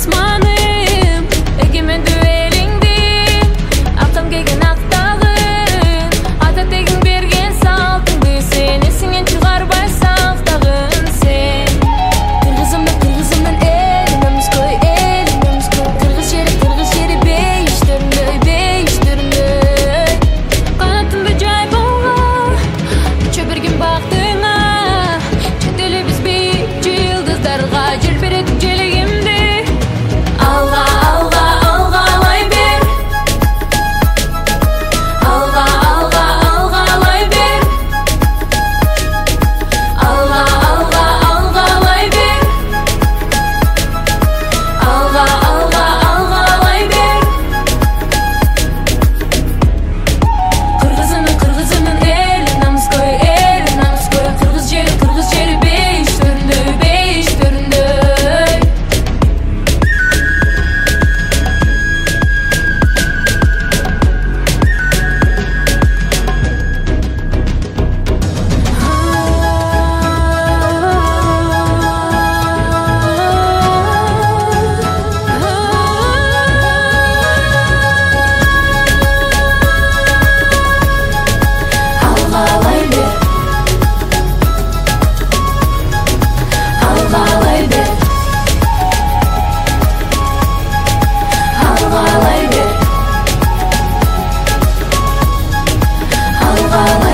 asmanım, egemen düelingdim. Akam kegen aktağın, ata tegin bergen saltыңды. Sen esiңен чыгарбай сактагын sen. Кыргызымдан эл, намыскөй эл, намыскөй. Кыргыз жери бейиштөрүндөй, бейиштөрүндөй. Канатымды жайбауга, уча берген бактыңа. Чет элибиз бийик жылдыздарга, жер беретип желегимди. Алга, алга, алгалай бер. Алга, алга, алгалай бер. Алга, алга, алгалай бер. Алга, алга, алгалай бер. Кыргызымын эл, намыскөй эл, намыскөй. Кыргыз жери бейиштөрүндөй, бейиштөрүндөй. Алгалай бер. Алгалай бер. Алгалай бер. Алгалай